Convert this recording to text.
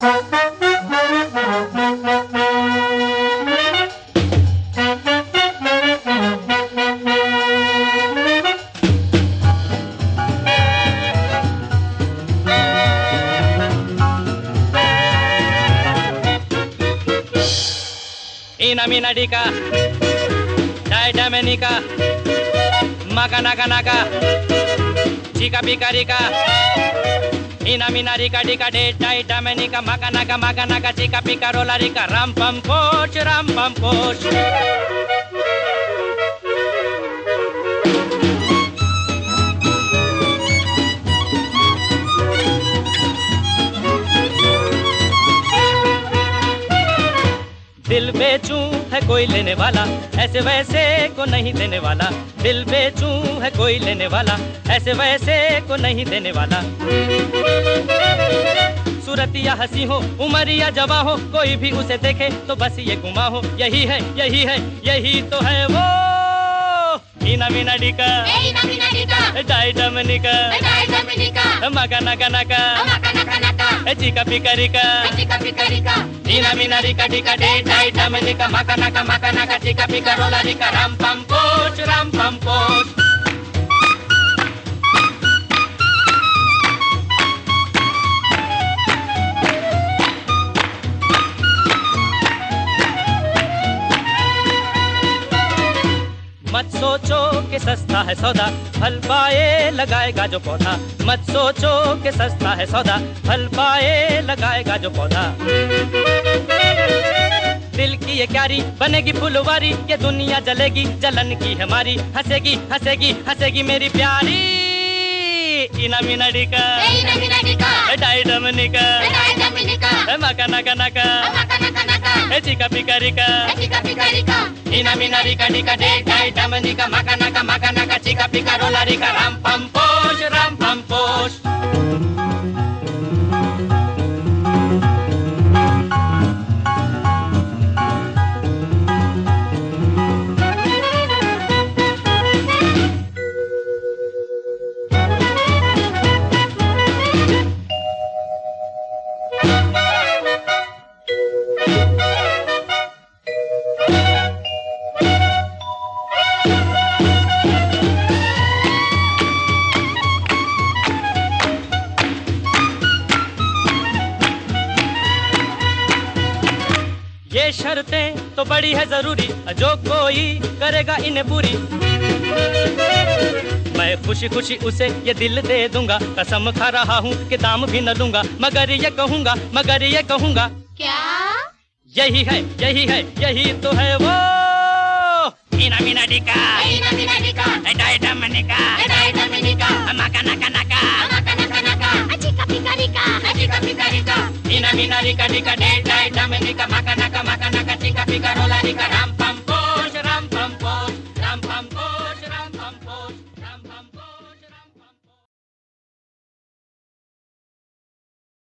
Ina mina dika, dai damenika, maka naka naka, chika pika rika. Ina mina rika dika de dai damenika, maka naka, chika pika rola rika. Ram pam poch, ram pam poch. दिल बेचूं है कोई लेने वाला, ऐसे वैसे को नहीं देने वाला। दिल बेचूं है कोई लेने वाला, ऐसे वैसे को नहीं देने वाला। सूरतिया हंसी हो, उमरिया जवा हो, कोई भी उसे देखे तो बस ये गुमा हो। यही है, यही है, यही तो है वो। ina mina dika, dai damenika, maka naka naka, chika pika rika. Ina mina rika dika de dai damenika, maka naka, chika pika rola rika. Ram pam poch, ram pam poch. मत सोचो कि सस्ता है सौदा, फल पाए लगाएगा जो पौधा। मत सोचो कि सस्ता है सौदा, फल पाए लगाएगा जो पौधा। दिल की ये क्यारी बनेगी फुलवारी, ये दुनिया जलेगी जलन की हमारी। हंसेगी हंसेगी हंसेगी मेरी प्यारी। ina mina dika, dai damenika, maka naka, chika pika rika. Ina mina rika dika de dai damenika, maka naka, chika pika rola rika. Ram pam poch, ram pam poch. ये शर्तें तो बड़ी है जरूरी, जो कोई करेगा इन्हें पूरी। मैं खुशी खुशी उसे ये दिल दे दूंगा, कसम खा रहा हूँ कि दाम भी न लूंगा। मगर ये कहूँगा क्या? यही है, यही है, यही तो है वो। ina mina dika, dai damenika, maka naka, Chika pika rika. ina mina rika dika de dai damenika, maka naka, chika pika rola rika. Ram